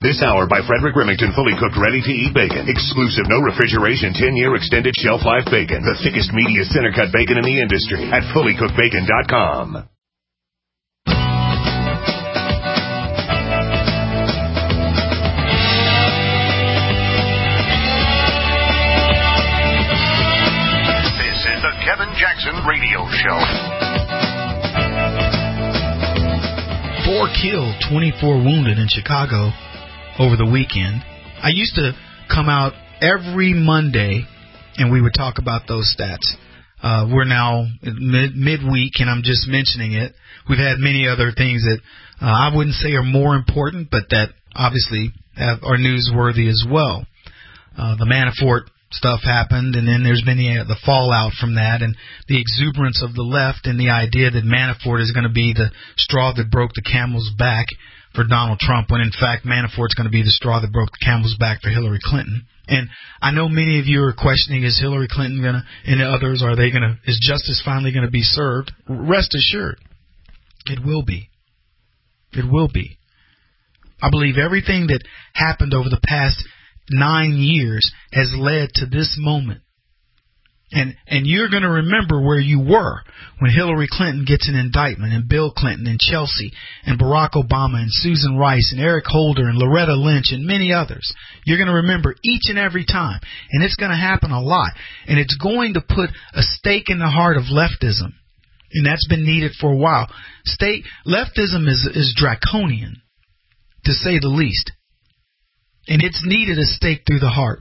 This hour by Frederick Remington, fully cooked, ready-to-eat bacon. Exclusive, no refrigeration, 10-year extended shelf life bacon. The thickest, meatiest, center-cut bacon in the industry at fullycookedbacon.com. This is the Kevin Jackson Radio Show. 4 killed, 24 wounded in Chicago over the weekend. I used to come out every Monday and we would talk about those stats. We're now midweek and I'm just mentioning it. We've had many other things that I wouldn't say are more important, but that obviously are newsworthy as well. The Manafort stuff happened, and then there's been the fallout from that and the exuberance of the left and the idea that Manafort is going to be the straw that broke the camel's back for Donald Trump, when in fact Manafort's going to be the straw that broke the camel's back for Hillary Clinton. And I know many of you are questioning, is Hillary Clinton going to, and others, is justice finally going to be served? Rest assured, it will be. It will be. I believe everything that happened over the past 9 years has led to this moment. And you're going to remember where you were when Hillary Clinton gets an indictment, and Bill Clinton and Chelsea and Barack Obama and Susan Rice and Eric Holder and Loretta Lynch and many others. You're going to remember each and every time. And it's going to happen a lot. And it's going to put a stake in the heart of leftism. And that's been needed for a while. Leftism is draconian, to say the least. And it's needed a stake through the heart.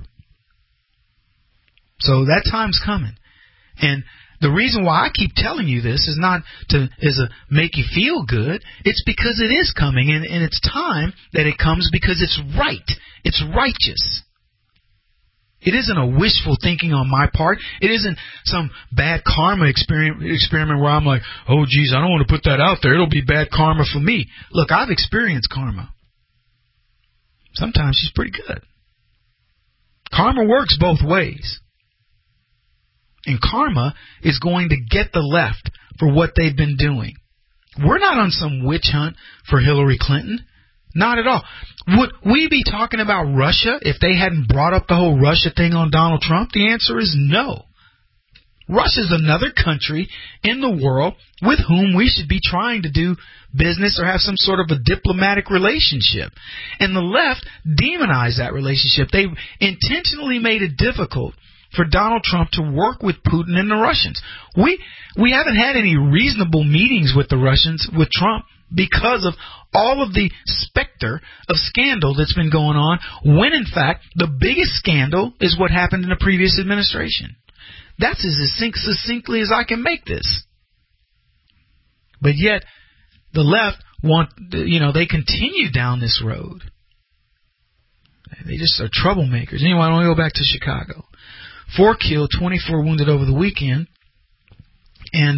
So that time's coming. And the reason why I keep telling you this is not to make you feel good. It's because it is coming, and it's time that it comes because it's right. It's righteous. It isn't a wishful thinking on my part. It isn't some bad karma experiment where I'm like, oh, geez, I don't want to put that out there. It'll be bad karma for me. Look, I've experienced karma. Sometimes she's pretty good. Karma works both ways. And karma is going to get the left for what they've been doing. We're not on some witch hunt for Hillary Clinton. Not at all. Would we be talking about Russia if they hadn't brought up the whole Russia thing on Donald Trump? The answer is no. Russia's another country in the world with whom we should be trying to do business or have some sort of a diplomatic relationship. And the left demonized that relationship. They intentionally made it difficult for Donald Trump to work with Putin and the Russians. We haven't had any reasonable meetings with the Russians, with Trump, because of all of the specter of scandal that's been going on, when in fact the biggest scandal is what happened in the previous administration. That's as succinctly as I can make this. But yet, the left they continue down this road. They just are troublemakers. Anyway, I want to go back to Chicago. 4 killed, 24 wounded over the weekend. And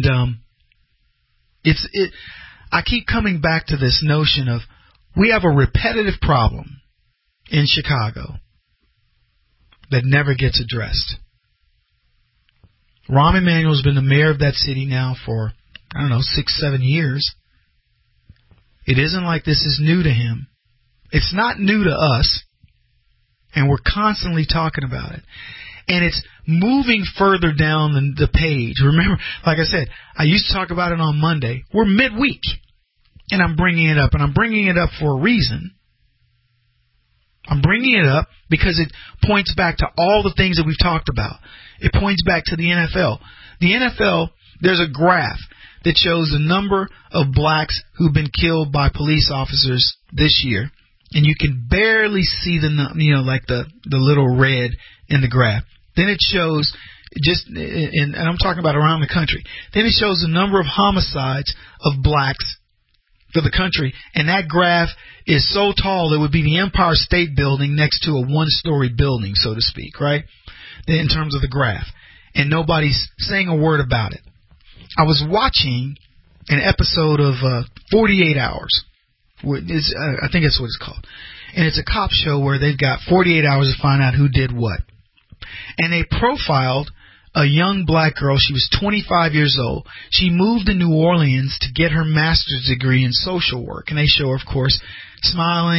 I keep coming back to this notion of we have a repetitive problem in Chicago that never gets addressed. Rahm Emanuel's been the mayor of that city now for, 6-7 years. It isn't like this is new to him. It's not new to us, and we're constantly talking about it. And it's moving further down the page. Remember, like I said, I used to talk about it on Monday. We're midweek, and I'm bringing it up, and I'm bringing it up for a reason. I'm bringing it up because it points back to all the things that we've talked about. It points back to the NFL. The NFL, there's a graph that shows the number of blacks who've been killed by police officers this year. And you can barely see the little red in the graph. Then it shows and I'm talking about around the country. Then it shows the number of homicides of blacks for the country. And that graph is so tall it would be the Empire State Building next to a one-story building, so to speak, right? In terms of the graph. And nobody's saying a word about it. I was watching an episode of 48 Hours. I think that's what it's called. And it's a cop show where they've got 48 hours to find out who did what. And they profiled a young black girl. She was 25 years old. She moved to New Orleans to get her master's degree in social work. And they show her, of course, smiling,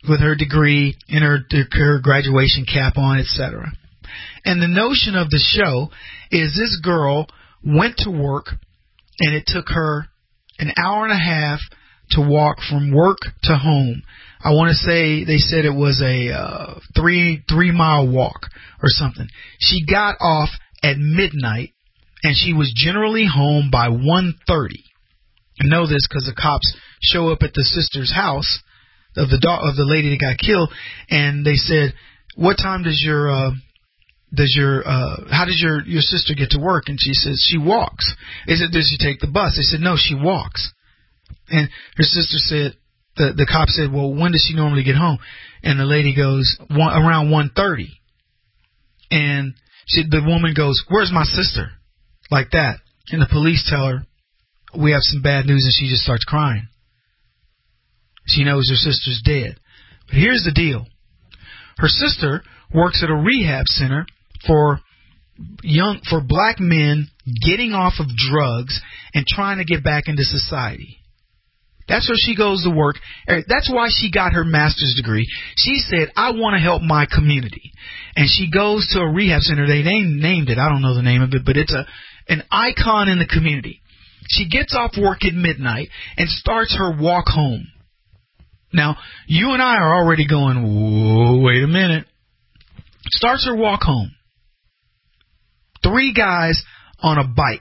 with her degree and her graduation cap on, etc. And the notion of the show is this girl went to work, and it took her an hour and a half to walk from work to home. I want to say they said it was a 3-mile walk or something. She got off at midnight, and she was generally home by 1:30. I know this because the cops show up at the sister's house of the lady that got killed, and they said, "What time does how does your sister get to work?" And she says she walks. They said, "Does she take the bus?" They said, "No, she walks." And her sister said, the cop said, "Well, when does she normally get home?" And the lady goes, around 1:30. And the woman goes, "Where's my sister?" Like that. And the police tell her, "We have some bad news," and she just starts crying. She knows her sister's dead. But here's the deal. Her sister works at a rehab center for black men getting off of drugs and trying to get back into society. That's where she goes to work. That's why she got her master's degree. She said, "I want to help my community." And she goes to a rehab center. They named it. I don't know the name of it, but it's an icon in the community. She gets off work at midnight and starts her walk home. Now, you and I are already going, "Whoa, wait a minute." Starts her walk home. 3 guys on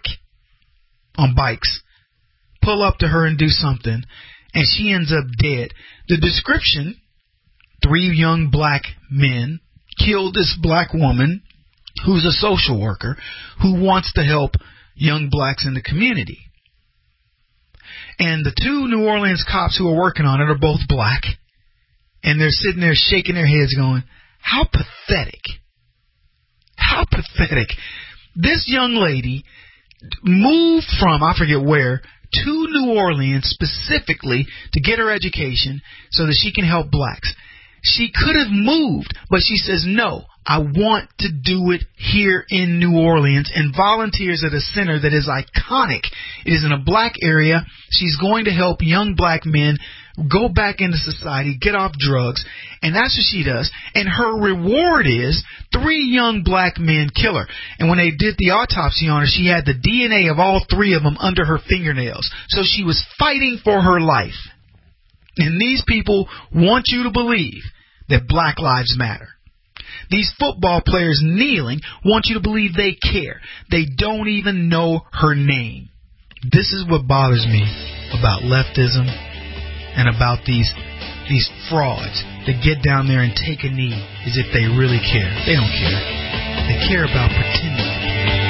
bikes, pull up to her and do something, and she ends up dead. The description, 3 young black men killed this black woman who's a social worker who wants to help young blacks in the community. And the 2 New Orleans cops who are working on it are both black, and they're sitting there shaking their heads going, how pathetic. How pathetic. This young lady moved from, I forget where, to New Orleans specifically to get her education so that she can help blacks. She could have moved, but she says, "No, I want to do it here in New Orleans," and volunteers at a center that is iconic. It is in a black area. She's going to help young black men go back into society, get off drugs, and that's what she does. And her reward is 3 young black men kill her. And when they did the autopsy on her, she had the DNA of all 3 of them under her fingernails. So she was fighting for her life. And these people want you to believe that Black Lives Matter. These football players kneeling want you to believe they care. They don't even know her name. This is what bothers me about leftism and about these frauds that get down there and take a knee as if they really care. They don't care. They care about pretending to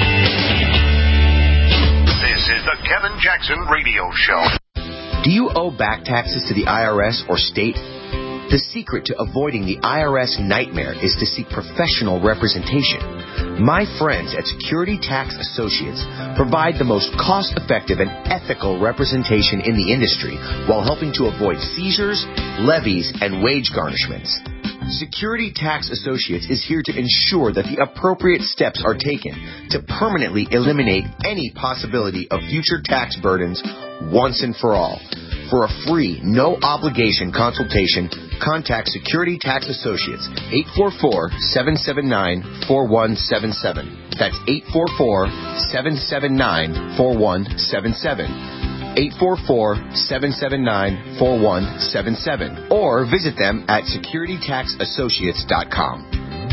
care. This is the Kevin Jackson Radio Show. Do you owe back taxes to the IRS or state? The secret to avoiding the IRS nightmare is to seek professional representation. My friends at Security Tax Associates provide the most cost-effective and ethical representation in the industry while helping to avoid seizures, levies, and wage garnishments. Security Tax Associates is here to ensure that the appropriate steps are taken to permanently eliminate any possibility of future tax burdens once and for all. For a free, no-obligation consultation, contact Security Tax Associates, 844-779-4177. That's 844-779-4177. 844-779-4177. Or visit them at securitytaxassociates.com.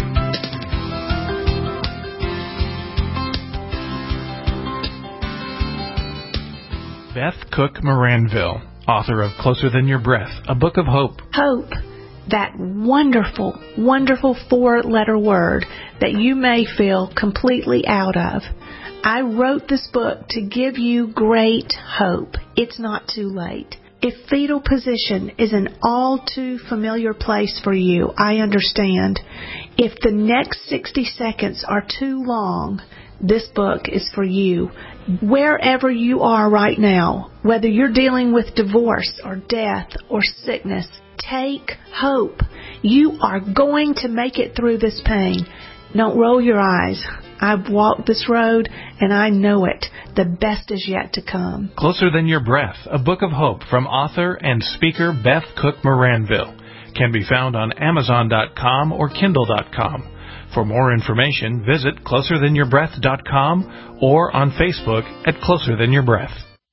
Beth Cook Moranville, author of Closer Than Your Breath, a book of hope. Hope, that wonderful, wonderful 4-letter word that you may feel completely out of. I wrote this book to give you great hope. It's not too late. If fetal position is an all too familiar place for you, I understand. If the next 60 seconds are too long, this book is for you. Wherever you are right now, whether you're dealing with divorce or death or sickness, take hope. You are going to make it through this pain. Don't roll your eyes. I've walked this road, and I know it. The best is yet to come. Closer Than Your Breath, a book of hope from author and speaker Beth Cook Moranville. can be found on Amazon.com or Kindle.com. For more information, visit closerthanYourBreath.com or on Facebook at Closer Than Your Breath.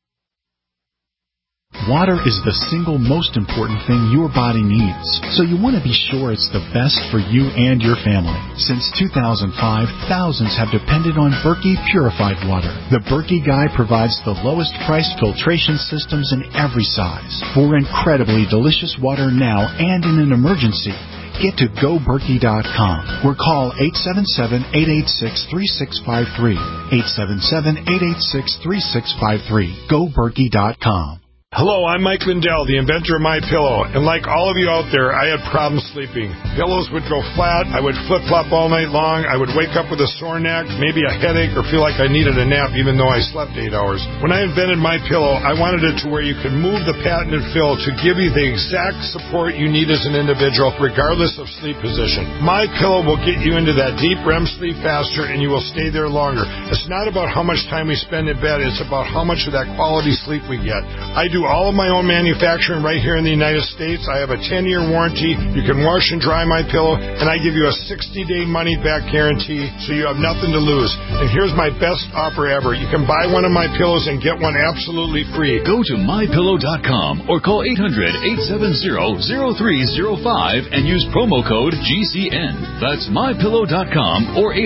Water is the single most important thing your body needs, so you want to be sure it's the best for you and your family. Since 2005, thousands have depended on Berkey purified water. The Berkey Guy provides the lowest priced filtration systems in every size for incredibly delicious water now and in an emergency. Get to GoBerkey.com or call 877-886-3653. 877-886-3653. GoBerkey.com. Hello, I'm Mike Lindell, the inventor of MyPillow, and like all of you out there, I had problems sleeping. Pillows would go flat, I would flip-flop all night long, I would wake up with a sore neck, maybe a headache, or feel like I needed a nap even though I slept 8 hours. When I invented MyPillow, I wanted it to where you could move the patented fill to give you the exact support you need as an individual, regardless of sleep position. MyPillow will get you into that deep REM sleep faster, and you will stay there longer. It's not about how much time we spend in bed, it's about how much of that quality sleep we get. I do all of my own manufacturing right here in the United States. I have a 10-year warranty. You can wash and dry my pillow, and I give you a 60-day money-back guarantee, so you have nothing to lose. And here's my best offer ever. You can buy one of my pillows and get one absolutely free. Go to MyPillow.com or call 800-870-0305 and use promo code GCN. That's MyPillow.com or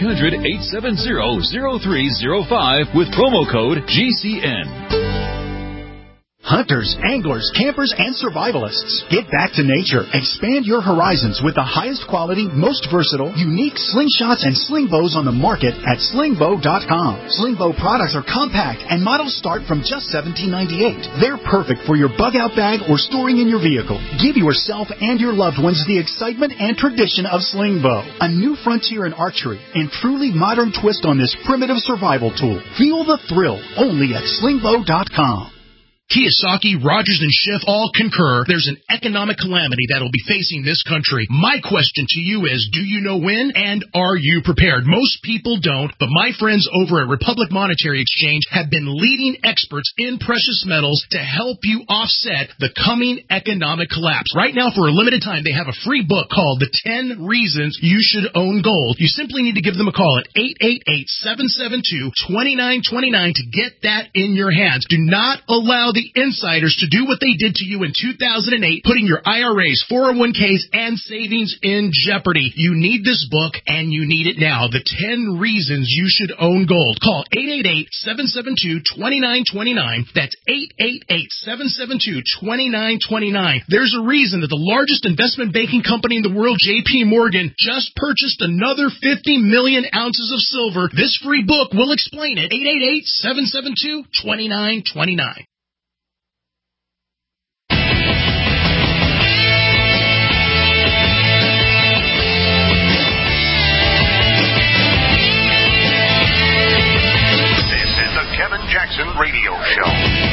800-870-0305 with promo code GCN. Hunters, anglers, campers, and survivalists. Get back to nature. Expand your horizons with the highest quality, most versatile, unique slingshots and sling bows on the market at slingbow.com. Slingbow products are compact and models start from just $17.98. They're perfect for your bug-out bag or storing in your vehicle. Give yourself and your loved ones the excitement and tradition of Slingbow, a new frontier in archery and truly modern twist on this primitive survival tool. Feel the thrill only at slingbow.com. Kiyosaki, Rogers, and Schiff all concur there's an economic calamity that will be facing this country. My question to you is, do you know when, and are you prepared? Most people don't, but my friends over at Republic Monetary Exchange have been leading experts in precious metals to help you offset the coming economic collapse. Right now, for a limited time, they have a free book called The 10 Reasons You Should Own Gold. You simply need to give them a call at 888-772-2929 to get that in your hands. Do not allow the insiders to do what they did to you in 2008, putting your IRAs, 401ks, and savings in jeopardy. You need this book, and you need it now. The 10 Reasons You Should Own Gold. Call 888-772-2929. That's 888-772-2929. There's a reason that the largest investment banking company in the world, J.P. Morgan, just purchased another 50 million ounces of silver. This free book will explain it. 888-772-2929. Kevin Jackson Radio Show.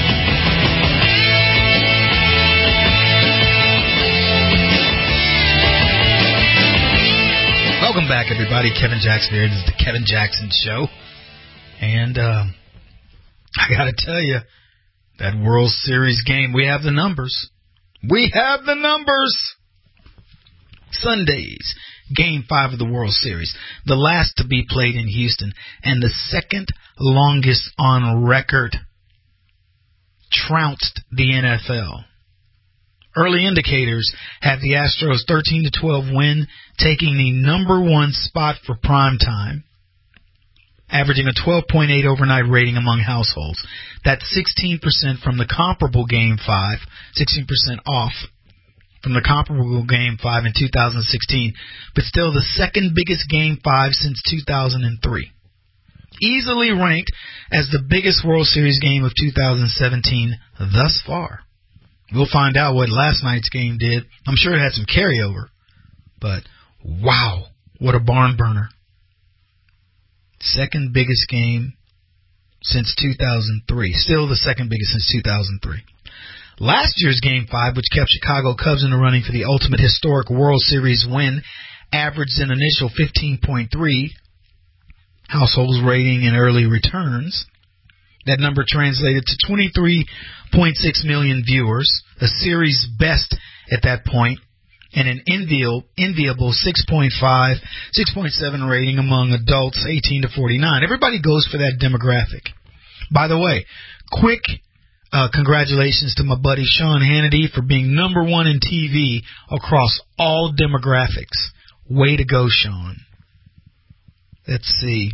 Welcome back, everybody. Kevin Jackson here. This is the Kevin Jackson Show. And I got to tell you, that World Series game, we have the numbers. We have the numbers. Sundays, Game 5 of the World Series, the last to be played in Houston, and the second longest on record, trounced the NFL. Early indicators have the Astros 13-12 win, taking the number one spot for prime time, averaging a 12.8 overnight rating among households. That's 16% from the comparable Game 5, 16% off from the comparable Game 5 in 2016, but still the second biggest Game 5 since 2003. Easily ranked as the biggest World Series game of 2017 thus far. We'll find out what last night's game did. I'm sure it had some carryover, but wow, what a barn burner. Second biggest game since 2003. Still the second biggest since 2003. Last year's Game 5, which kept Chicago Cubs in the running for the ultimate historic World Series win, averaged an initial 15.3 households rating and early returns. That number translated to 23.6 million viewers, a series best at that point, and an enviable 6.5, 6.7 rating among adults 18 to 49. Everybody goes for that demographic. By the way, quick congratulations to my buddy Sean Hannity for being number one in TV across all demographics. Way to go, Sean. Let's see.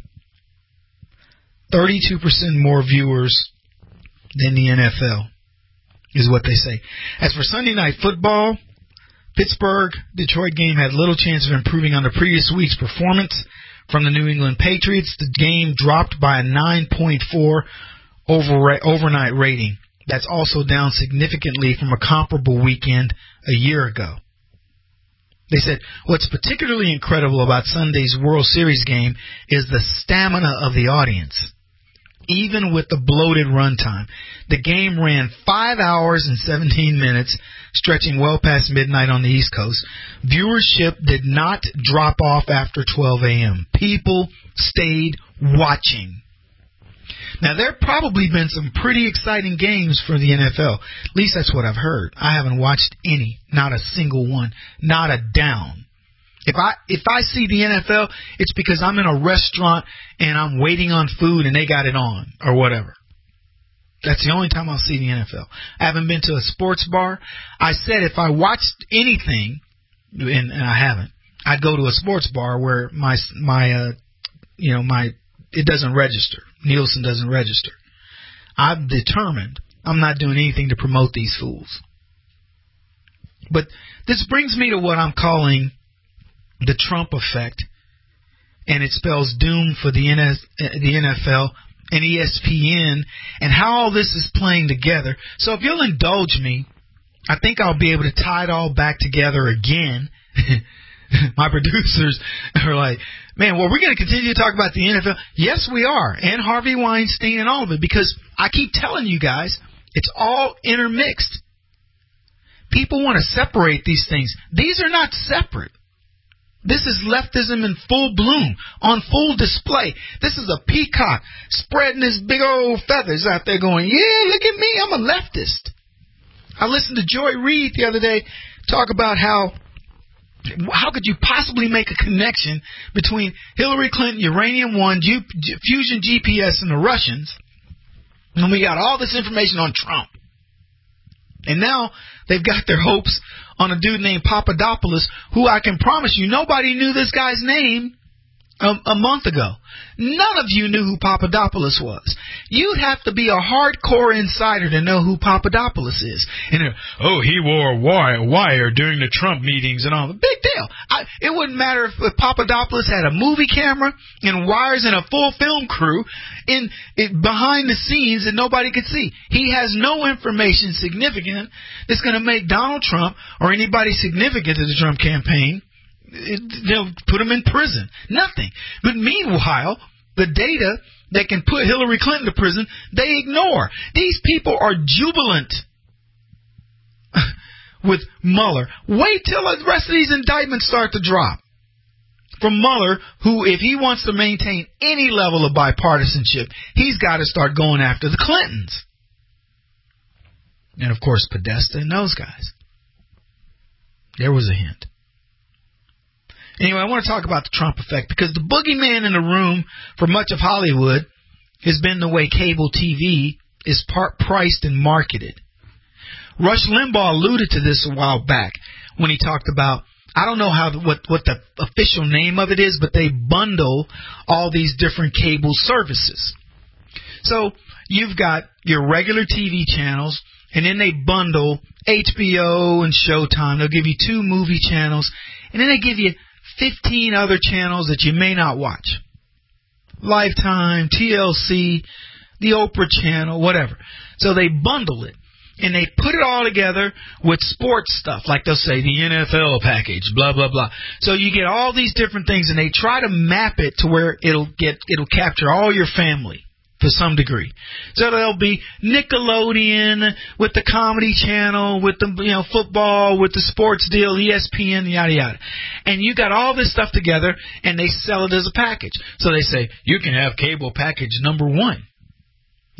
32% more viewers than the NFL is what they say. As for Sunday Night Football, Pittsburgh-Detroit game had little chance of improving on the previous week's performance from the New England Patriots. The game dropped by a 9.4 overnight rating. That's also down significantly from a comparable weekend a year ago. They said, what's particularly incredible about Sunday's World Series game is the stamina of the audience. Even with the bloated runtime, the game ran 5 hours and 17 minutes, stretching well past midnight on the East Coast. Viewership did not drop off after 12 a.m. People stayed watching. Now, there have probably been some pretty exciting games for the NFL. At least that's what I've heard. I haven't watched any, not a single one, not a down. If I see the NFL, it's because I'm in a restaurant and I'm waiting on food and they got it on or whatever. That's the only time I'll see the NFL. I haven't been to a sports bar. I said if I watched anything, and I haven't, I'd go to a sports bar where my it doesn't register. Nielsen doesn't register. I'm determined I'm not doing anything to promote these fools. But this brings me to what I'm calling the Trump effect, and it spells doom for the NFL and ESPN and how all this is playing together. So if you'll indulge me, I think I'll be able to tie it all back together again. My producers are like, man, well, we're going to continue to talk about the NFL. Yes, we are, and Harvey Weinstein and all of it, because I keep telling you guys, it's all intermixed. People want to separate these things. These are not separate. This is leftism in full bloom, on full display. This is a peacock spreading his big old feathers out there going, yeah, look at me, I'm a leftist. I listened to Joy Reid the other day talk about how could you possibly make a connection between Hillary Clinton, Uranium One, Fusion GPS, and the Russians, and we got all this information on Trump. And now they've got their hopes on a dude named Papadopoulos, who I can promise you nobody knew this guy's name a month ago. None of you knew who Papadopoulos was. You'd have to be a hardcore insider to know who Papadopoulos is. And he wore a wire during the Trump meetings and all. Big deal. It wouldn't matter if Papadopoulos had a movie camera and wires and a full film crew behind the scenes that nobody could see. He has no information significant that's going to make Donald Trump or anybody significant to the Trump campaign, they'll put him in prison. Nothing. But meanwhile, the data that can put Hillary Clinton to prison, they ignore. These people are jubilant with Mueller. Wait till the rest of these indictments start to drop. From Mueller, who, if he wants to maintain any level of bipartisanship, he's got to start going after the Clintons. And, of course, Podesta and those guys. There was a hint. Anyway, I want to talk about the Trump effect, because the boogeyman in the room for much of Hollywood has been the way cable TV is priced and marketed. Rush Limbaugh alluded to this a while back when he talked about, I don't know what the official name of it is, but they bundle all these different cable services. So you've got your regular TV channels, and then they bundle HBO and Showtime. They'll give you 2 movie channels, and then they give you 15 other channels that you may not watch. Lifetime, TLC, the Oprah Channel, whatever. So they bundle it, and they put it all together with sports stuff, like they'll say the NFL package, blah, blah, blah. So you get all these different things, and they try to map it to where it'll capture all your family to some degree. So there'll be Nickelodeon with the Comedy Channel, with the football, with the sports deal, ESPN, yada yada. And you got all this stuff together, and they sell it as a package. So they say you can have cable package number 1.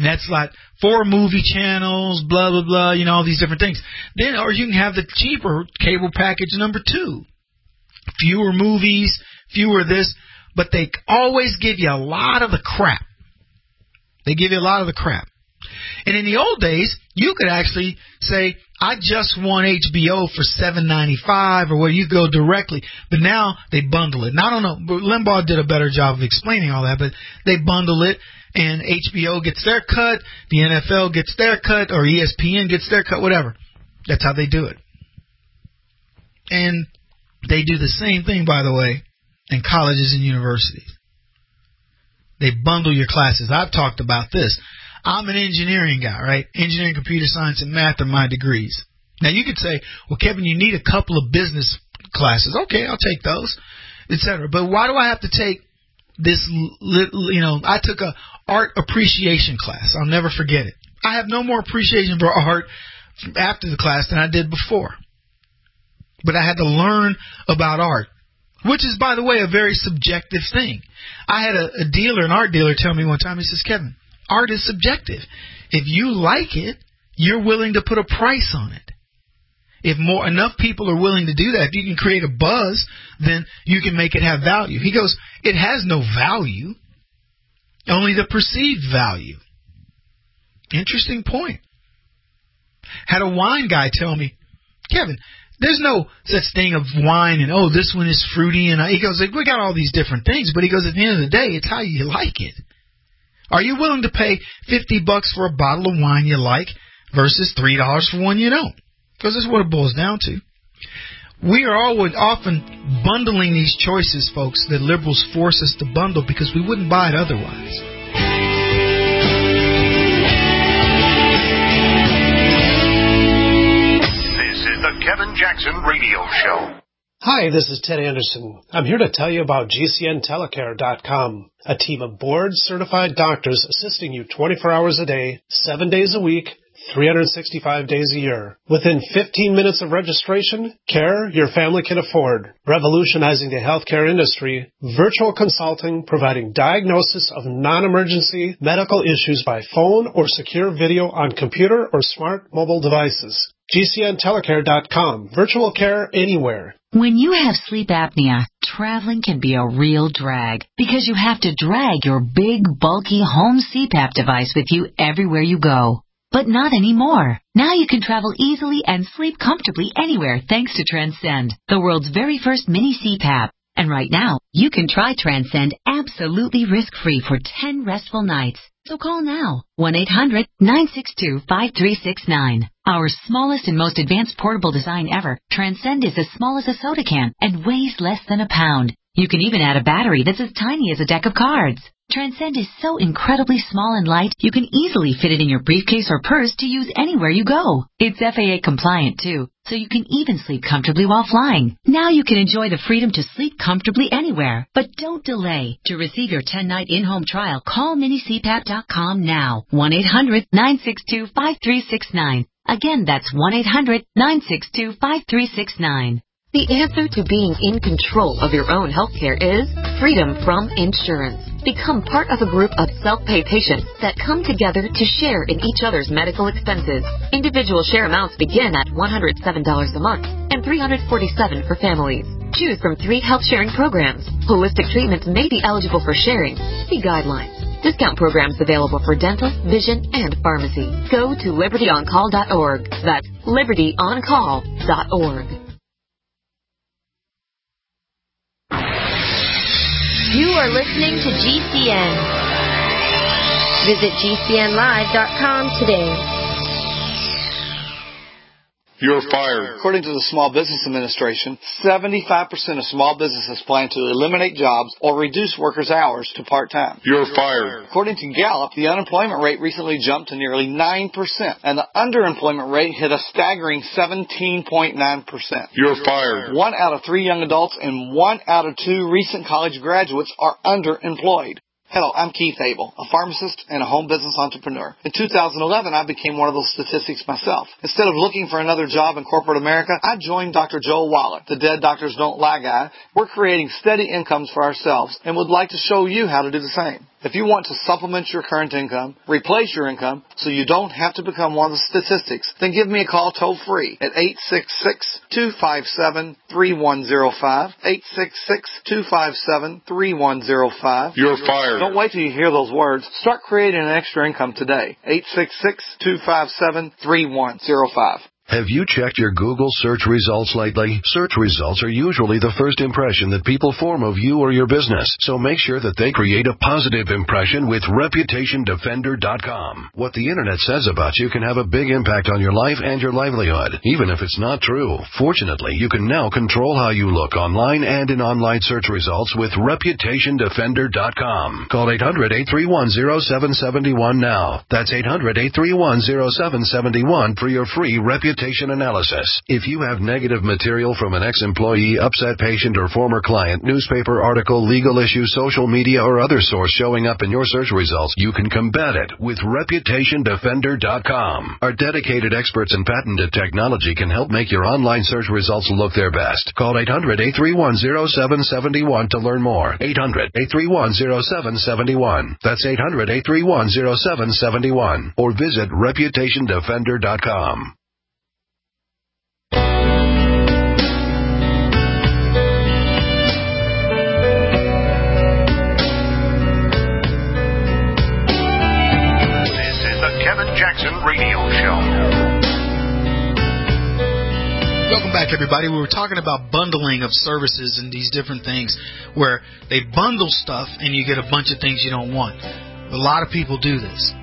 And that's like 4 movie channels, blah, blah, blah, you know, all these different things. Then, or you can have the cheaper cable package number 2. Fewer movies, fewer this, but they always give you a lot of the crap. They give you a lot of the crap. And in the old days, you could actually say, I just want HBO for $7.95 or where you go directly. But now they bundle it. And I don't know, Limbaugh did a better job of explaining all that, but they bundle it and HBO gets their cut, the NFL gets their cut, or ESPN gets their cut, whatever. That's how they do it. And they do the same thing, by the way, in colleges and universities. They bundle your classes. I've talked about this. I'm an engineering guy, right? Engineering, computer science, and math are my degrees. Now, you could say, well, Kevin, you need a couple of business classes. Okay, I'll take those, etc. But why do I have to take this, I took a art appreciation class. I'll never forget it. I have no more appreciation for art after the class than I did before. But I had to learn about art, which is, by the way, a very subjective thing. I had a dealer, an art dealer, tell me one time, he says, Kevin, art is subjective. If you like it, you're willing to put a price on it. If enough people are willing to do that, if you can create a buzz, then you can make it have value. He goes, it has no value, only the perceived value. Interesting point. Had a wine guy tell me, Kevin, there's no such thing of wine and, oh, this one is fruity. And he goes, we got all these different things. But he goes, at the end of the day, it's how you like it. Are you willing to pay $50 for a bottle of wine you like versus $3 for one you don't? Because that's what it boils down to. We are always often bundling these choices, folks, that liberals force us to bundle because we wouldn't buy it otherwise. This is the Kevin Jackson Radio Show. Hi, this is Ted Anderson. I'm here to tell you about GCNtelecare.com, a team of board-certified doctors assisting you 24 hours a day, 7 days a week, 365 days a year. Within 15 minutes of registration, care your family can afford. Revolutionizing the healthcare industry, virtual consulting providing diagnosis of non-emergency medical issues by phone or secure video on computer or smart mobile devices. GCNtelecare.com. Virtual care anywhere. When you have sleep apnea, traveling can be a real drag because you have to drag your big, bulky home CPAP device with you everywhere you go. But not anymore. Now you can travel easily and sleep comfortably anywhere thanks to Transcend, the world's very first mini CPAP. And right now, you can try Transcend absolutely risk-free for 10 restful nights. So call now, 1-800-962-5369. Our smallest and most advanced portable design ever, Transcend is as small as a soda can and weighs less than a pound. You can even add a battery that's as tiny as a deck of cards. Transcend is so incredibly small and light, you can easily fit it in your briefcase or purse to use anywhere you go. It's FAA compliant too, so you can even sleep comfortably while flying. Now you can enjoy the freedom to sleep comfortably anywhere. But don't delay. To receive your 10-night in-home trial, call minicpap.com now. 1-800-962-5369. Again, that's 1-800-962-5369. The answer to being in control of your own healthcare is freedom from insurance. Become part of a group of self-pay patients that come together to share in each other's medical expenses. Individual share amounts begin at $107 a month and $347 for families. Choose from 3 health-sharing programs. Holistic treatments may be eligible for sharing. See guidelines. Discount programs available for dental, vision, and pharmacy. Go to libertyoncall.org. That's libertyoncall.org. You are listening to GCN. Visit GCNlive.com today. You're fired. According to the Small Business Administration, 75% of small businesses plan to eliminate jobs or reduce workers' hours to part-time. You're fired. According to Gallup, the unemployment rate recently jumped to nearly 9%, and the underemployment rate hit a staggering 17.9%. You're fired. 1 out of 3 young adults and 1 out of 2 recent college graduates are underemployed. Hello, I'm Keith Abel, a pharmacist and a home business entrepreneur. In 2011, I became one of those statistics myself. Instead of looking for another job in corporate America, I joined Dr. Joel Wallach, the Dead Doctors Don't Lie guy. We're creating steady incomes for ourselves and would like to show you how to do the same. If you want to supplement your current income, replace your income, so you don't have to become one of the statistics, then give me a call toll-free at 866-257-3105, 866-257-3105. You're fired. Don't wait till you hear those words. Start creating an extra income today. 866-257-3105. Have you checked your Google search results lately? Search results are usually the first impression that people form of you or your business, so make sure that they create a positive impression with ReputationDefender.com. What the Internet says about you can have a big impact on your life and your livelihood, even if it's not true. Fortunately, you can now control how you look online and in online search results with ReputationDefender.com. Call 800-831-0771 now. That's 800-831-0771 for your free reputation analysis. If you have negative material from an ex-employee, upset patient, or former client, newspaper article, legal issue, social media, or other source showing up in your search results, you can combat it with ReputationDefender.com. Our dedicated experts in patented technology can help make your online search results look their best. Call 800-831-0771 to learn more. 800-831-0771. That's 800-831-0771. Or visit ReputationDefender.com. Jackson Radio Show. Welcome back, everybody. We were talking about bundling of services and these different things where they bundle stuff and you get a bunch of things you don't want. A lot of people do this.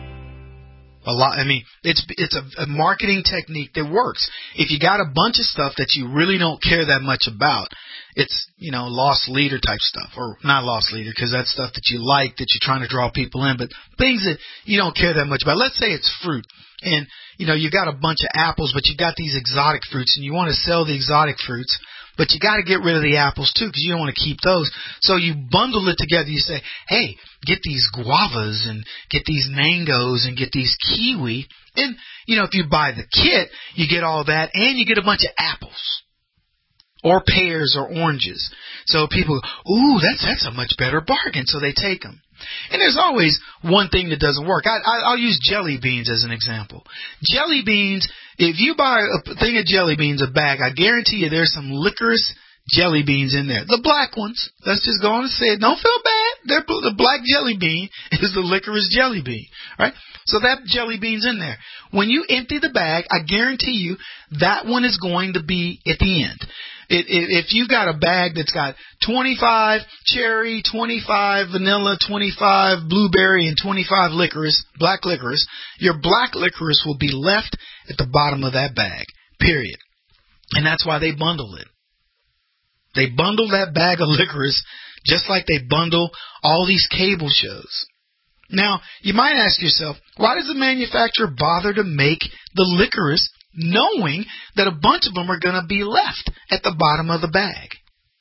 It's a marketing technique that works. If you got a bunch of stuff that you really don't care that much about, it's, lost leader type stuff, or not lost leader, because that's stuff that you like, that you're trying to draw people in, but things that you don't care that much about. Let's say it's fruit, and, you got a bunch of apples, but you got these exotic fruits, and you want to sell the exotic fruits, but you got to get rid of the apples too, because you don't want to keep those. So you bundle it together. You say, hey, get these guavas and get these mangoes and get these kiwi. And, if you buy the kit, you get all that and you get a bunch of apples or pears or oranges. So people go, ooh, that's a much better bargain. So they take them. And there's always one thing that doesn't work. I'll use jelly beans as an example. Jelly beans, if you buy a thing of jelly beans, a bag, I guarantee you there's some licorice jelly beans in there. The black ones. Let's just go on and say it. Don't feel bad. The black jelly bean is the licorice jelly bean, right? So that jelly bean's in there. When you empty the bag, I guarantee you that one is going to be at the end. If you got a bag that's got 25 cherry, 25 vanilla, 25 blueberry, and 25 licorice, black licorice, your black licorice will be left at the bottom of that bag, period. And that's why they bundle it. They bundle that bag of licorice just like they bundle all these cable shows. Now, you might ask yourself, why does the manufacturer bother to make the licorice knowing that a bunch of them are going to be left at the bottom of the bag?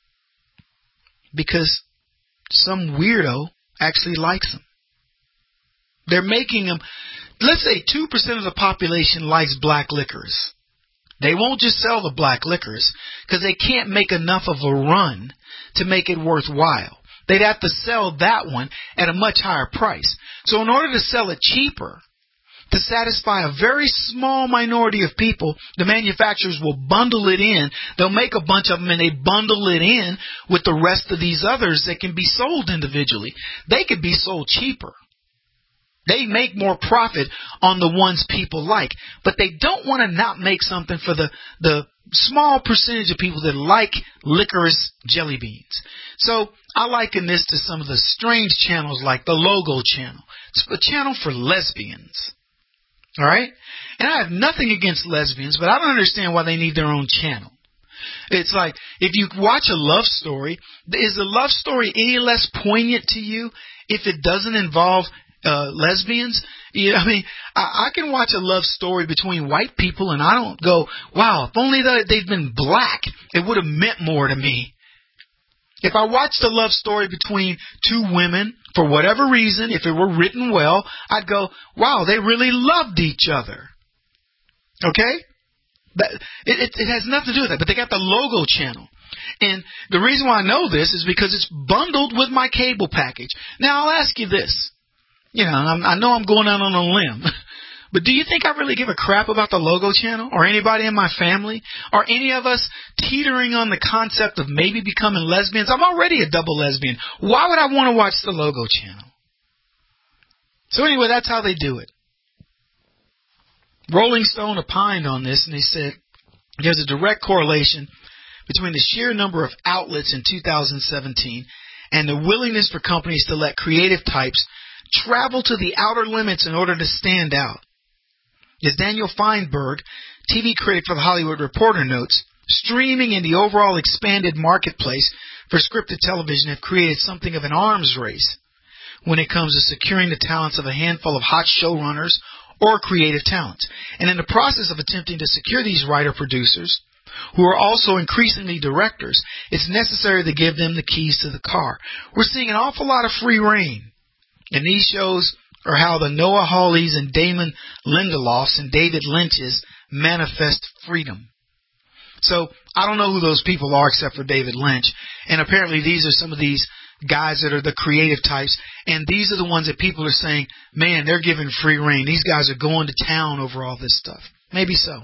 Because some weirdo actually likes them. They're making them, let's say 2% of the population likes black licorice. They won't just sell the black licorice because they can't make enough of a run to make it worthwhile. They'd have to sell that one at a much higher price. So in order to sell it cheaper, to satisfy a very small minority of people, the manufacturers will bundle it in. They'll make a bunch of them and they bundle it in with the rest of these others that can be sold individually. They could be sold cheaper. They make more profit on the ones people like, but they don't want to not make something for the small percentage of people that like licorice jelly beans. So I liken this to some of the strange channels like the Logo channel. It's a channel for lesbians. All right? And I have nothing against lesbians, but I don't understand why they need their own channel. It's like, if you watch a love story, is the love story any less poignant to you if it doesn't involve lesbians? I can watch a love story between white people and I don't go, wow, if only they'd been black, it would have meant more to me. If I watched a love story between two women, for whatever reason, if it were written well, I'd go, wow, they really loved each other. Okay? It has nothing to do with that, but they got the logo channel. And the reason why I know this is because it's bundled with my cable package. Now, I'll ask you this. I know I'm going out on a limb, but do you think I really give a crap about the logo channel or anybody in my family or any of us teetering on the concept of maybe becoming lesbians? I'm already a double lesbian. Why would I want to watch the logo channel? So anyway, that's how they do it. Rolling Stone opined on this, and they said there's a direct correlation between the sheer number of outlets in 2017 and the willingness for companies to let creative types travel to the outer limits in order to stand out. As Daniel Feinberg, TV critic for The Hollywood Reporter, notes, streaming and the overall expanded marketplace for scripted television have created something of an arms race when it comes to securing the talents of a handful of hot showrunners or creative talents. And in the process of attempting to secure these writer-producers, who are also increasingly directors, it's necessary to give them the keys to the car. We're seeing an awful lot of free reign. And these shows are how the Noah Hawleys and Damon Lindelofs and David Lynch's manifest freedom. So I don't know who those people are except for David Lynch. And apparently these are some of these guys that are the creative types. And these are the ones that people are saying, man, they're giving free reign. These guys are going to town over all this stuff. Maybe so.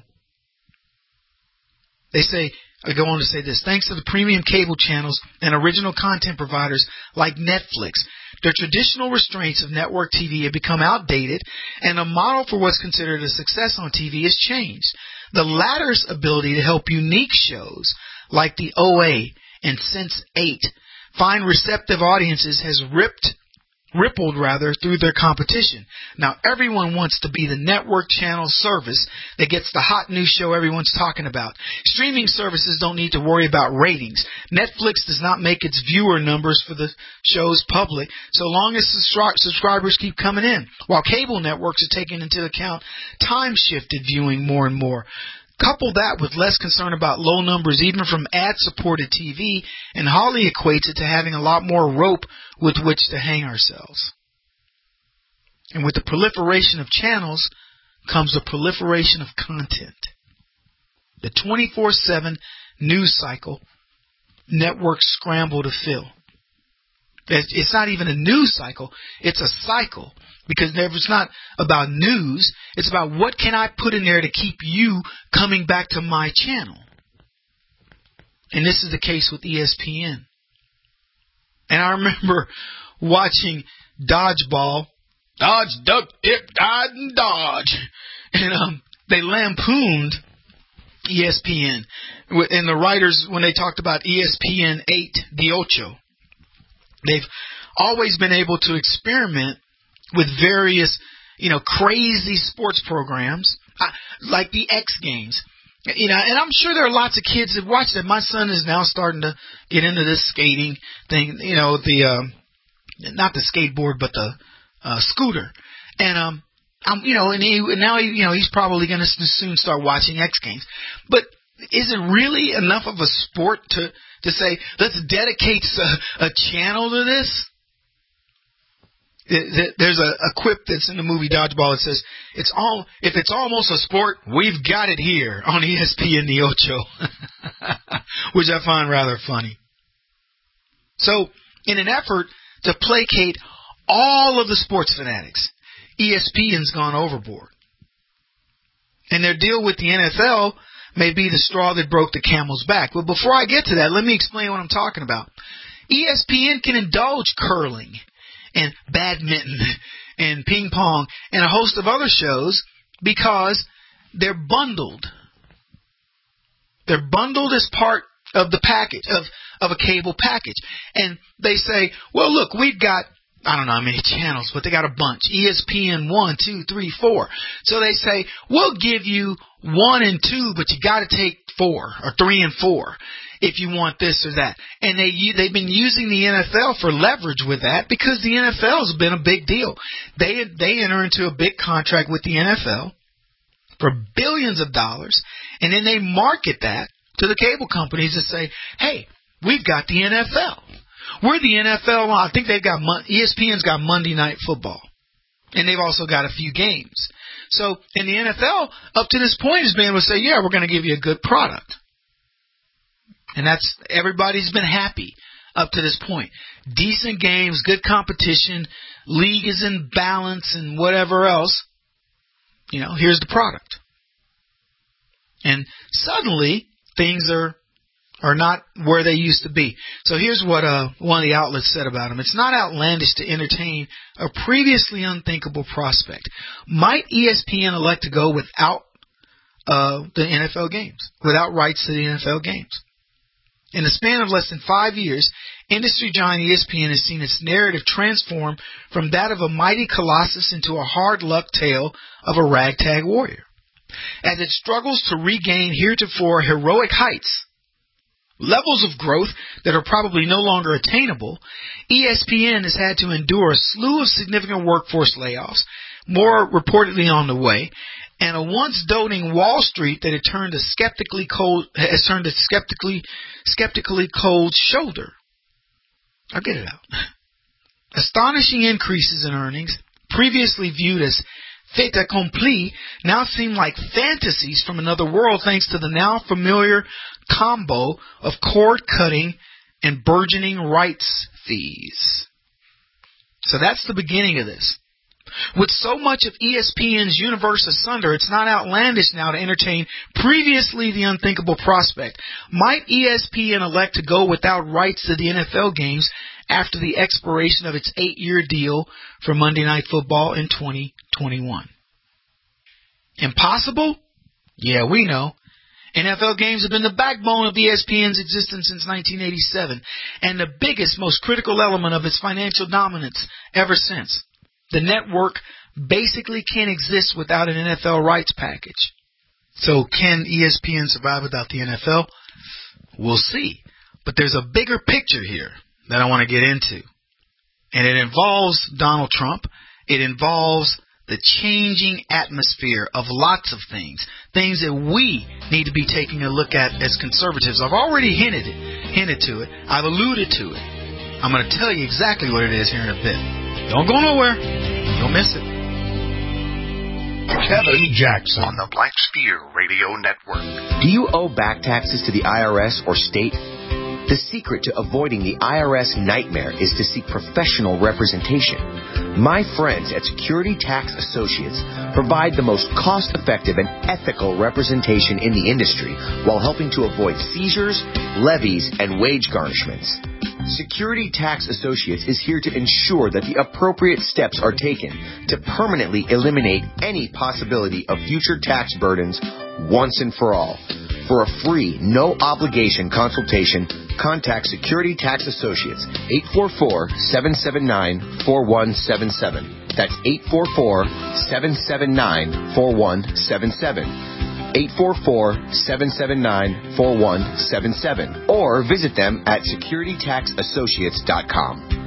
I go on to say this. Thanks to the premium cable channels and original content providers like Netflix, the traditional restraints of network TV have become outdated, and the model for what's considered a success on TV has changed. The latter's ability to help unique shows like the OA and Sense8 find receptive audiences has rippled through their competition. Now everyone wants to be the network channel service that gets the hot new show everyone's talking about. Streaming services don't need to worry about ratings. Netflix does not make its viewer numbers for the shows public so long as subscribers keep coming in, while cable networks are taking into account time-shifted viewing more and more. Couple that with less concern about low numbers even from ad-supported TV, and Hawley equates it to having a lot more rope with which to hang ourselves. And with the proliferation of channels comes the proliferation of content. The 24/7 news cycle networks scramble to fill. It's not even a news cycle, it's a cycle. Because it's not about news, it's about what can I put in there to keep you coming back to my channel. And this is the case with ESPN. And I remember watching Dodgeball, Dodge, Duck, Dip, Dodge, and Dodge. And they lampooned ESPN. And the writers, when they talked about ESPN 8, the Ocho, they've always been able to experiment with various, crazy sports programs, like the X Games. And I'm sure there are lots of kids that watch that. My son is now starting to get into this skating thing, not the skateboard, but the scooter. And he's probably going to soon start watching X Games. But is it really enough of a sport to say, let's dedicate a channel to this? There's a quip that's in the movie Dodgeball. It says, if it's almost a sport, we've got it here on ESPN the Ocho, which I find rather funny. So, in an effort to placate all of the sports fanatics, ESPN's gone overboard. And their deal with the NFL may be the straw that broke the camel's back. But before I get to that, let me explain what I'm talking about. ESPN can indulge curling and badminton and ping pong and a host of other shows because they're bundled. They're bundled as part of the package, of a cable package. And they say, well, look, we've got, I don't know how many channels, but they got a bunch. ESPN 1, 2, 3, 4. So they say, we'll give you 1 and 2, but you got to take 4 or 3 and 4. If you want this or that. And they've been using the NFL for leverage with that because the NFL has been a big deal. They enter into a big contract with the NFL for billions of dollars, and then they market that to the cable companies and say, hey, we've got the NFL. We're the NFL. I think ESPN's got Monday Night Football, and they've also got a few games. So in the NFL, up to this point, has been able to say, yeah, we're going to give you a good product. And that's, everybody's been happy up to this point. Decent games, good competition, league is in balance and whatever else. You know, here's the product. And suddenly, things are not where they used to be. So here's what one of the outlets said about him. It's not outlandish to entertain a previously unthinkable prospect. Might ESPN elect to go without the NFL games, without rights to the NFL games? In the span of less than 5 years, industry giant ESPN has seen its narrative transform from that of a mighty colossus into a hard-luck tale of a ragtag warrior. As it struggles to regain heretofore heroic heights, levels of growth that are probably no longer attainable, ESPN has had to endure a slew of significant workforce layoffs, more reportedly on the way, and a once doting Wall Street that has turned a skeptically cold shoulder. I'll get it out. Astonishing increases in earnings, previously viewed as fait accompli, now seem like fantasies from another world thanks to the now familiar combo of cord-cutting and burgeoning rights fees. So that's the beginning of this. With so much of ESPN's universe asunder, it's not outlandish now to entertain previously the unthinkable prospect. Might ESPN elect to go without rights to the NFL games after the expiration of its 8-year deal for Monday Night Football in 2021? Impossible? Yeah, we know. NFL games have been the backbone of ESPN's existence since 1987, and the biggest, most critical element of its financial dominance ever since. The network basically can't exist without an NFL rights package. So can ESPN survive without the NFL? We'll see. But there's a bigger picture here that I want to get into. And it involves Donald Trump. It involves the changing atmosphere of lots of things that we need to be taking a look at as conservatives. I've already hinted to it. I've alluded to it. I'm going to tell you exactly what it is here in a bit. Don't go nowhere. You'll miss it. Kevin Jackson on the Black Spear Radio Network. Do you owe back taxes to the IRS or state? The secret to avoiding the IRS nightmare is to seek professional representation. My friends at Security Tax Associates provide the most cost-effective and ethical representation in the industry while helping to avoid seizures, levies, and wage garnishments. Security Tax Associates is here to ensure that the appropriate steps are taken to permanently eliminate any possibility of future tax burdens once and for all. For a free, no-obligation consultation, contact Security Tax Associates, 844-779-4177. That's 844-779-4177. 844-779-4177. Or visit them at securitytaxassociates.com.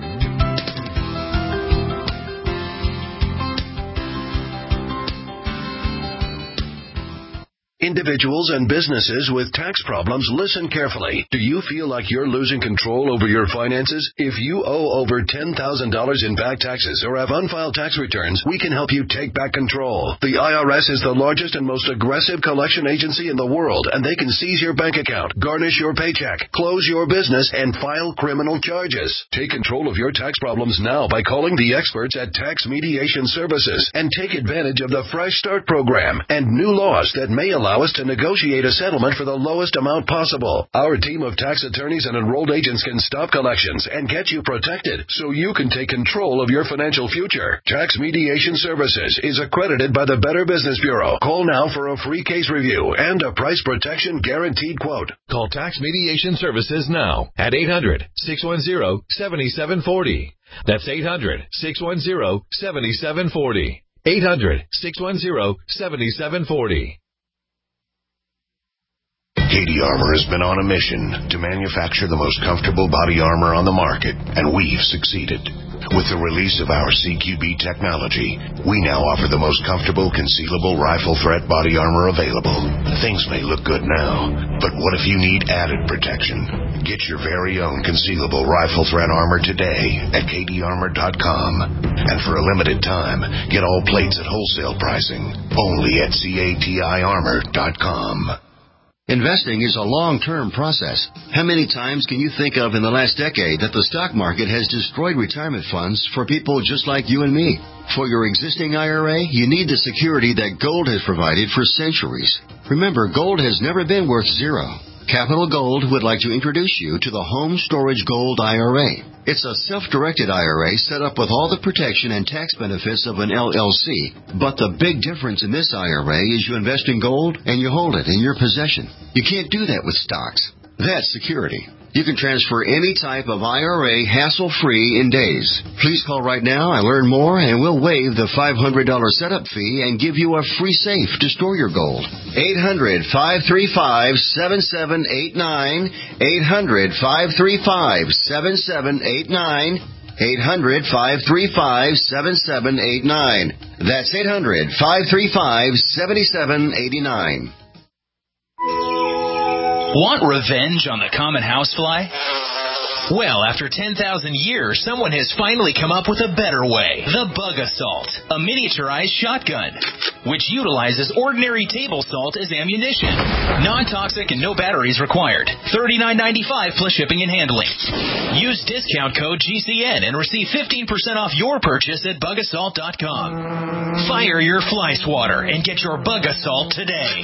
Individuals and businesses with tax problems, listen carefully. Do you feel like you're losing control over your finances? If you owe over $10,000 in back taxes or have unfiled tax returns, we can help you take back control. The IRS is the largest and most aggressive collection agency in the world, and they can seize your bank account, garnish your paycheck, close your business, and file criminal charges. Take control of your tax problems now by calling the experts at Tax Mediation Services and take advantage of the Fresh Start program and new laws that may allow us to negotiate a settlement for the lowest amount possible. Our team of tax attorneys and enrolled agents can stop collections and get you protected so you can take control of your financial future. Tax Mediation Services is accredited by the Better Business Bureau. Call now for a free case review and a price protection guaranteed quote. Call Tax Mediation Services now at 800-610-7740. That's 800-610-7740. 800-610-7740. Cady Armor has been on a mission to manufacture the most comfortable body armor on the market, and we've succeeded. With the release of our CQB technology, we now offer the most comfortable, concealable rifle threat body armor available. Things may look good now, but what if you need added protection? Get your very own concealable rifle threat armor today at kdarmor.com. And for a limited time, get all plates at wholesale pricing only at CATIarmor.com. Investing is a long-term process. How many times can you think of in the last decade that the stock market has destroyed retirement funds for people just like you and me? For your existing IRA, you need the security that gold has provided for centuries. Remember, gold has never been worth zero. Capital Gold would like to introduce you to the Home Storage Gold IRA. It's a self-directed IRA set up with all the protection and tax benefits of an LLC. But the big difference in this IRA is you invest in gold and you hold it in your possession. You can't do that with stocks. That's security. You can transfer any type of IRA hassle-free in days. Please call right now and learn more, and we'll waive the $500 setup fee and give you a free safe to store your gold. 800-535-7789. 800-535-7789. 800-535-7789. That's 800-535-7789. Want revenge on the common housefly? Well, after 10,000 years, someone has finally come up with a better way. The Bug Assault, a miniaturized shotgun, which utilizes ordinary table salt as ammunition. Non-toxic and no batteries required. $39.95 plus shipping and handling. Use discount code GCN and receive 15% off your purchase at bugassault.com. Fire your fly swatter and get your Bug Assault today.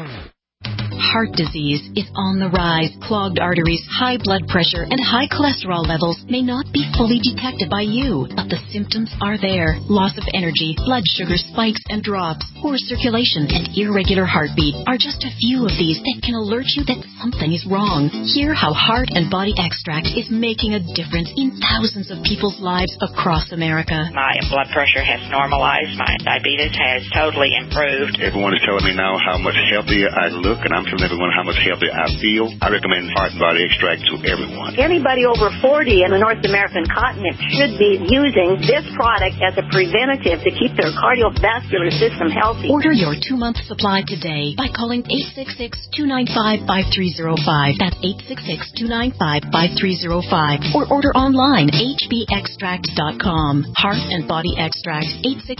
Heart disease is on the rise. Clogged arteries, high blood pressure, and high cholesterol levels may not be fully detected by you, but the symptoms are there. Loss of energy, blood sugar spikes and drops, poor circulation, and irregular heartbeat are just a few of these that can alert you that something is wrong. Hear how Heart and Body Extract is making a difference in thousands of people's lives across America. My blood pressure has normalized. My diabetes has totally improved. Everyone is telling me now how much healthier I look, and I'm telling everyone how much healthier I feel. I recommend Heart and Body Extract to everyone. Anybody over 40 in the North American continent should be using this product as a preventative to keep their cardiovascular system healthy. Order your 2-month supply today by calling 866-295-5305. That's 866-295-5305. Or order online, hbextract.com. Heart and Body Extract,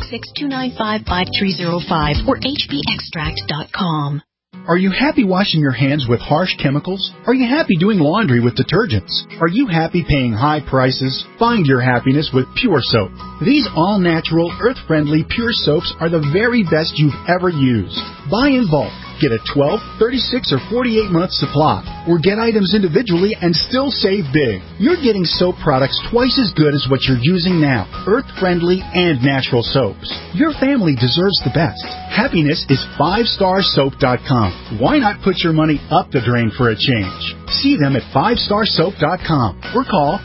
866-295-5305 or hbextract.com. Are you happy washing your hands with harsh chemicals? Are you happy doing laundry with detergents? Are you happy paying high prices? Find your happiness with Pure Soap. These all-natural, earth-friendly Pure Soaps are the very best you've ever used. Buy in bulk. Get a 12, 36, or 48-month supply, or get items individually and still save big. You're getting soap products twice as good as what you're using now, earth-friendly and natural soaps. Your family deserves the best. Happiness is 5starsoap.com. Why not put your money up the drain for a change? See them at 5starsoap.com or call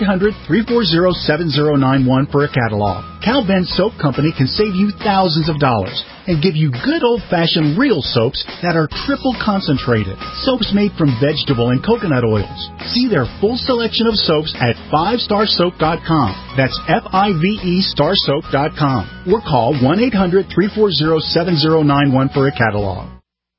1-800-340-7091 for a catalog. Cal Ben Soap Company can save you thousands of dollars and give you good old-fashioned real soaps that are triple concentrated. Soaps made from vegetable and coconut oils. See their full selection of soaps at 5starsoap.com. That's F-I-V-E starsoap.com. Or call 1-800-340-7091 for a catalog.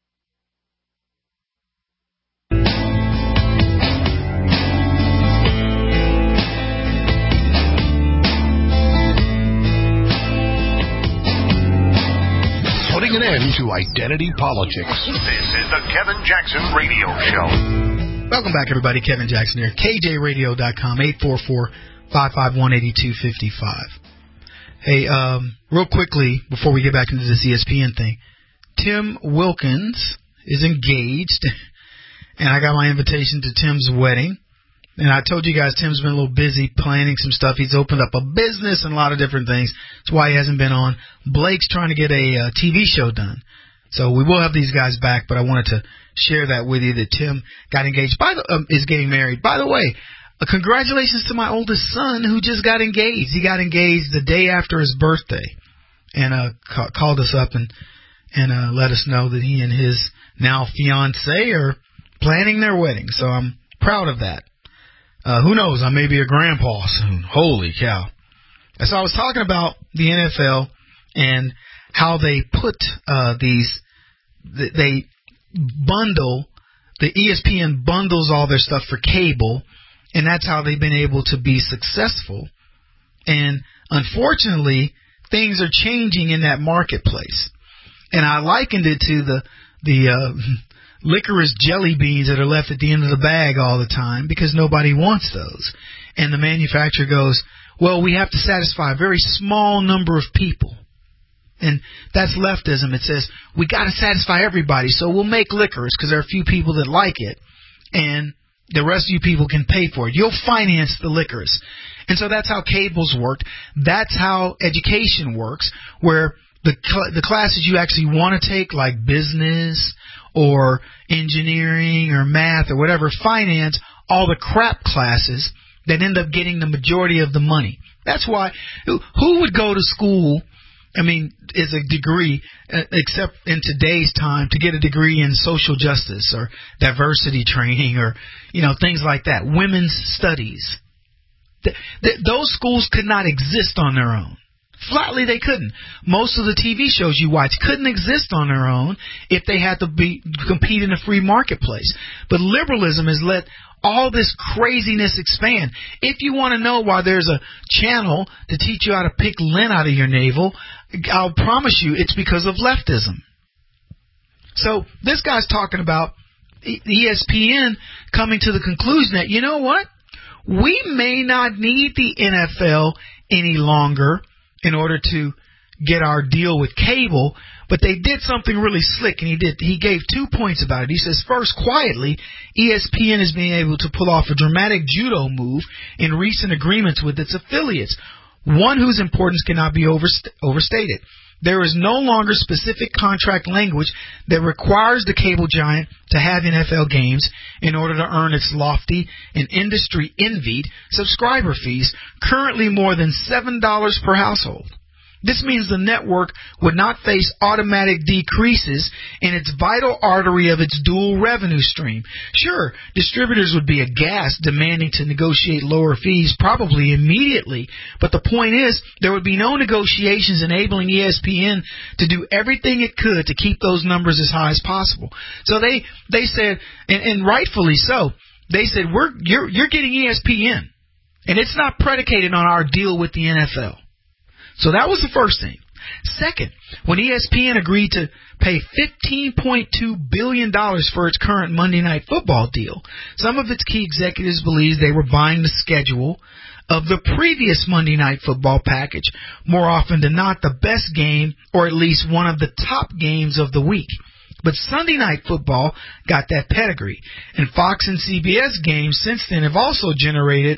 Putting an end to identity politics. This is the Kevin Jackson Radio Show. Welcome back, everybody. Kevin Jackson here. KJRadio.com, 844-551-8255. Hey, real quickly, before we get back into this ESPN thing, Tim Wilkins is engaged, and I got my invitation to Tim's wedding. And I told you guys Tim's been a little busy planning some stuff. He's opened up a business and a lot of different things. That's why he hasn't been on. Blake's trying to get a TV show done. So we will have these guys back, but I wanted to share that with you that Tim got engaged. Is getting married. By the way, congratulations to my oldest son who just got engaged. He got engaged the day after his birthday and called us up and let us know that he and his now fiancée are planning their wedding. So I'm proud of that. Who knows? I may be a grandpa soon. Holy cow. So I was talking about the NFL and how they put they bundle, the ESPN bundles all their stuff for cable, and that's how they've been able to be successful. And unfortunately, things are changing in that marketplace. And I likened it to the licorice jelly beans that are left at the end of the bag all the time because nobody wants those. And the manufacturer goes, well, we have to satisfy a very small number of people. And that's leftism. It says, we got to satisfy everybody, so we'll make licorice because there are a few people that like it, and the rest of you people can pay for it. You'll finance the licorice. And so that's how cables work. That's how education works, where the classes you actually want to take, like business or engineering or math or whatever, finance all the crap classes that end up getting the majority of the money. That's why, who would go to school, I mean, as a degree, except in today's time, to get a degree in social justice or diversity training or, things like that, women's studies. Those schools could not exist on their own. Flatly, they couldn't. Most of the TV shows you watch couldn't exist on their own if they had to compete in a free marketplace. But liberalism has let all this craziness expand. If you want to know why there's a channel to teach you how to pick lint out of your navel, I'll promise you it's because of leftism. So this guy's talking about ESPN coming to the conclusion that, you know what? We may not need the NFL any longer in order to get our deal with cable, but they did something really slick, and he gave 2 points about it. He says, first, quietly, ESPN is being able to pull off a dramatic judo move in recent agreements with its affiliates, one whose importance cannot be overstated. There is no longer specific contract language that requires the cable giant to have NFL games in order to earn its lofty and industry-envied subscriber fees, currently more than $7 per household. This means the network would not face automatic decreases in its vital artery of its dual revenue stream. Sure, distributors would be aghast, demanding to negotiate lower fees, probably immediately. But the point is, there would be no negotiations enabling ESPN to do everything it could to keep those numbers as high as possible. So they said, and rightfully so, they said, you're getting ESPN, and it's not predicated on our deal with the NFL. So that was the first thing. Second, when ESPN agreed to pay $15.2 billion for its current Monday Night Football deal, some of its key executives believed they were buying the schedule of the previous Monday Night Football package, more often than not the best game or at least one of the top games of the week. But Sunday Night Football got that pedigree, and Fox and CBS games since then have also generally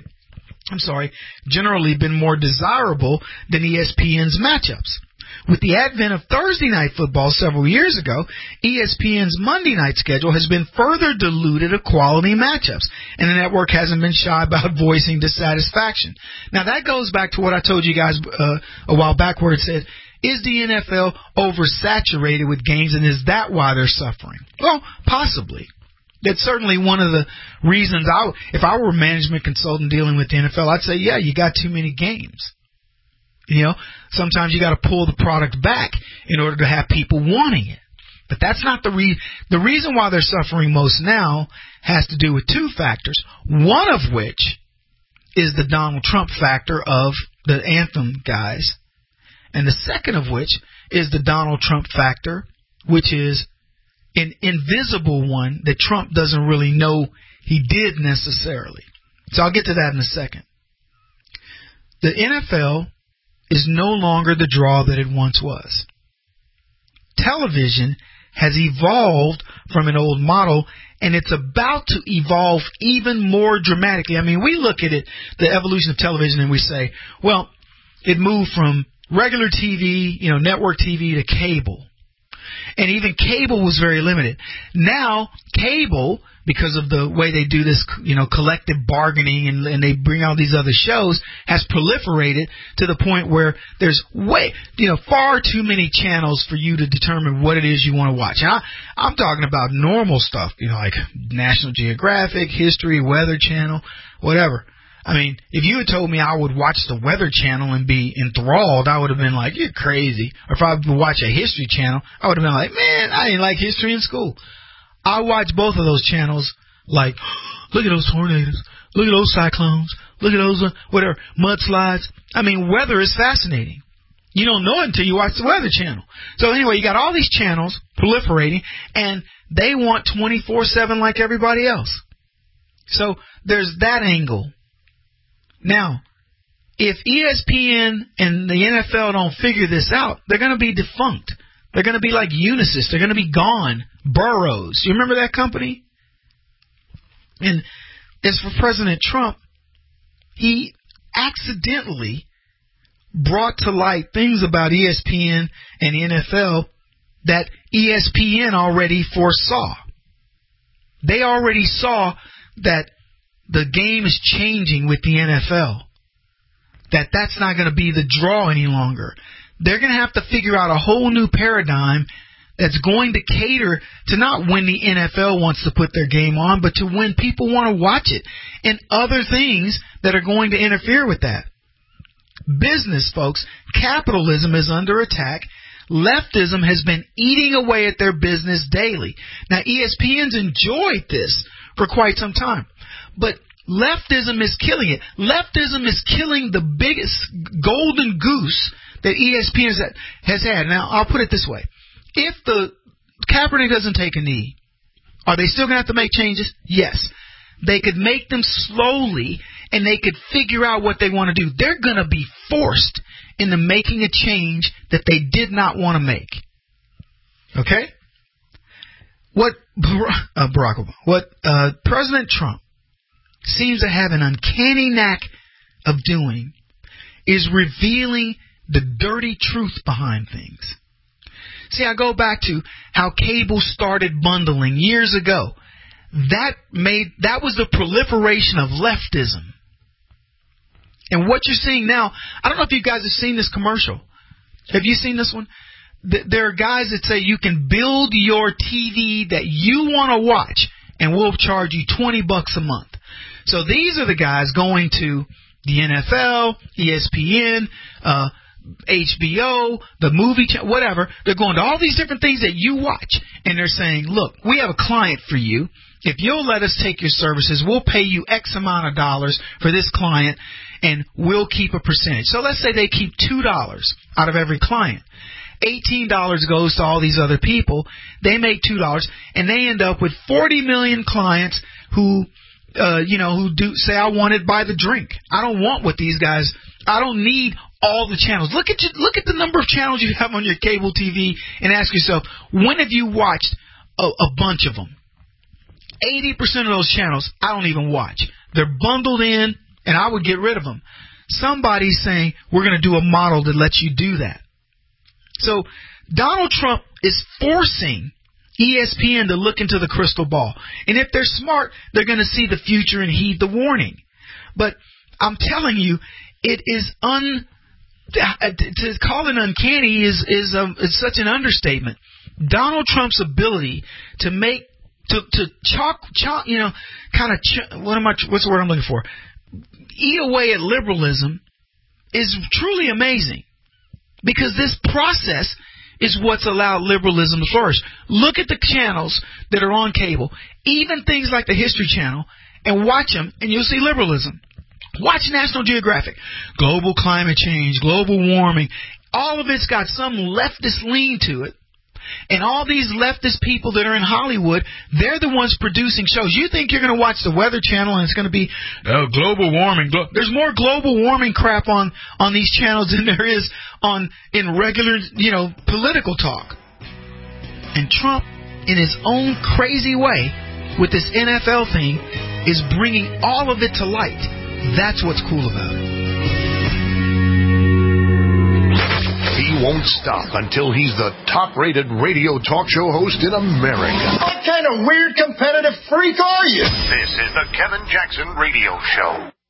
been more desirable than ESPN's matchups. With the advent of Thursday Night Football several years ago, ESPN's Monday night schedule has been further diluted of quality matchups, and the network hasn't been shy about voicing dissatisfaction. Now, that goes back to what I told you guys a while back where it said, is the NFL oversaturated with games, and is that why they're suffering? Well, possibly. That's certainly one of the reasons if I were a management consultant dealing with the NFL, I'd say, yeah, you got too many games. Sometimes you got to pull the product back in order to have people wanting it. But that's not the reason why they're suffering most now has to do with two factors, one of which is the Donald Trump factor of the Anthem guys, and the second of which is the Donald Trump factor, which is an invisible one that Trump doesn't really know he did necessarily. So I'll get to that in a second. The NFL is no longer the draw that it once was. Television has evolved from an old model, and it's about to evolve even more dramatically. I mean, we look at it, the evolution of television, and we say, well, it moved from regular TV, network TV to cable. And even cable was very limited. Now, cable, because of the way they do this, collective bargaining and they bring out these other shows, has proliferated to the point where there's far too many channels for you to determine what it is you want to watch. And I'm talking about normal stuff, like National Geographic, History, Weather Channel, whatever. I mean, if you had told me I would watch the Weather Channel and be enthralled, I would have been like, you're crazy. Or if I would watch a History Channel, I would have been like, man, I didn't like history in school. I watch both of those channels like, look at those tornadoes, look at those cyclones, look at those, whatever, mudslides. I mean, weather is fascinating. You don't know it until you watch the Weather Channel. So anyway, you got all these channels proliferating, and they want 24/7 like everybody else. So there's that angle. Now, if ESPN and the NFL don't figure this out, they're going to be defunct. They're going to be like Unisys. They're going to be gone. Burroughs. You remember that company? And as for President Trump, he accidentally brought to light things about ESPN and the NFL that ESPN already foresaw. They already saw that the game is changing with the NFL, that's not going to be the draw any longer. They're going to have to figure out a whole new paradigm that's going to cater to not when the NFL wants to put their game on, but to when people want to watch it, and other things that are going to interfere with that. Business, folks, capitalism is under attack. Leftism has been eating away at their business daily. Now, ESPN's enjoyed this for quite some time, but leftism is killing it. Leftism is killing the biggest golden goose that ESPN has had. Now, I'll put it this way. If the Kaepernick doesn't take a knee, are they still going to have to make changes? Yes. They could make them slowly, and they could figure out what they want to do. They're going to be forced into making a change that they did not want to make. Okay? What Barack Obama, what President Trump seems to have an uncanny knack of doing is revealing the dirty truth behind things. See, I go back to how cable started bundling years ago. That was the proliferation of leftism. And what you're seeing now, I don't know if you guys have seen this commercial. Have you seen this one? There are guys that say you can build your TV that you want to watch, and we'll charge you $20 a month. So these are the guys going to the NFL, ESPN, HBO, the movie channel, whatever. They're going to all these different things that you watch, and they're saying, look, we have a client for you. If you'll let us take your services, we'll pay you X amount of dollars for this client, and we'll keep a percentage. So let's say they keep $2 out of every client. $18 goes to all these other people. They make $2, and they end up with 40 million clients who do say, I want it by the drink. I don't want what these guys. I don't need all the channels. Look at the number of channels you have on your cable TV, and ask yourself, when have you watched a bunch of them? 80% of those channels I don't even watch. They're bundled in, and I would get rid of them. Somebody's saying we're going to do a model that lets you do that. So Donald Trump is forcing ESPN to look into the crystal ball. And if they're smart, they're going to see the future and heed the warning. But I'm telling you, it is to call it uncanny is such an understatement. Donald Trump's ability to make what's the word I'm looking for? Eat away at liberalism is truly amazing, because this process is what's allowed liberalism to flourish. Look at the channels that are on cable, even things like the History Channel, and watch them, and you'll see liberalism. Watch National Geographic. Global climate change, global warming, all of it's got some leftist lean to it. And all these leftist people that are in Hollywood, they're the ones producing shows. You think you're going to watch the Weather Channel and it's going to be global warming. There's more global warming crap on these channels than there is in regular, political talk. And Trump, in his own crazy way, with this NFL thing, is bringing all of it to light. That's what's cool about it. He won't stop until he's the top-rated radio talk show host in America. What kind of weird competitive freak are you? This is the Kevin Jackson Radio Show.